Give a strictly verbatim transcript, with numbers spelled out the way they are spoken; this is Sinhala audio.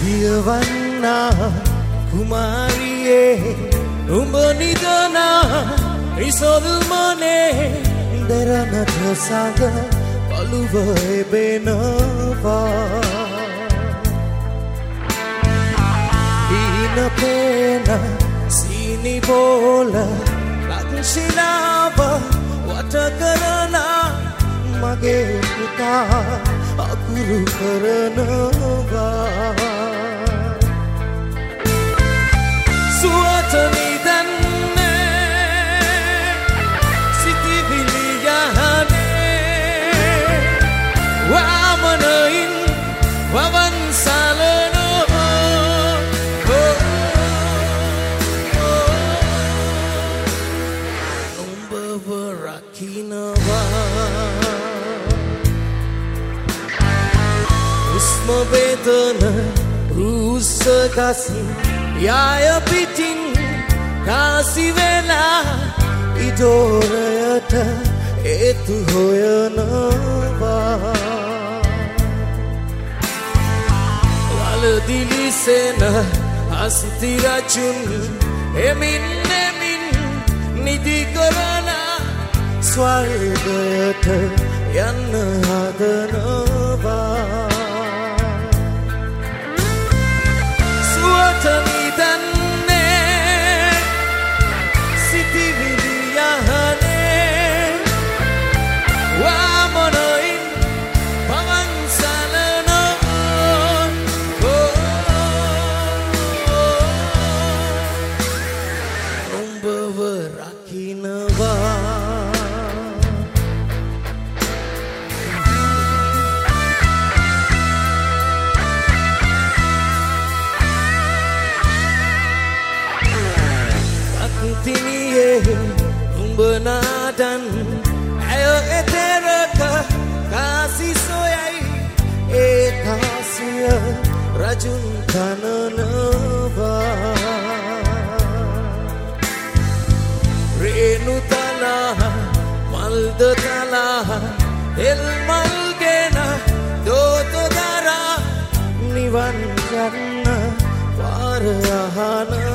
පියවන්නා කුමාරියේ උඹ නිදනා ඉසොල්මනේ දරනට සඟ පළුව එබෙනවා හීන පේන සීනි බෝල ලක්ෂිනාව වට කරනා මගේ පුතා අකුරු කරනවා සුවත නිදන්නේ සිටිවිලි යහනේ වමනයින් වවන් සලනෝ නුඹව රකින්නවා උස්ම වේදන රුසගස් යාය පිටින් කාසි වෙලා ඉදෝරයට ඒතු හොයනවා වලදිලිසෙන අස්ති රජුන් එමින් එමින් නිදි කරලා ස්වර්ගයට යන්න හදනවා සුවත නිදන්නේ සිටිවිලි යහනේ වමනයින් පවන් සලනෝ නුඹව රකින්නවා උඹ නාදන් ඇය එතරක කාසි සොයයි ඒ කාසිය රජුන් කනනවා රේනු තලා මල්ද තලා එල් මල්ගෙන දෝත දරා නිවන් යන්න පාර අහන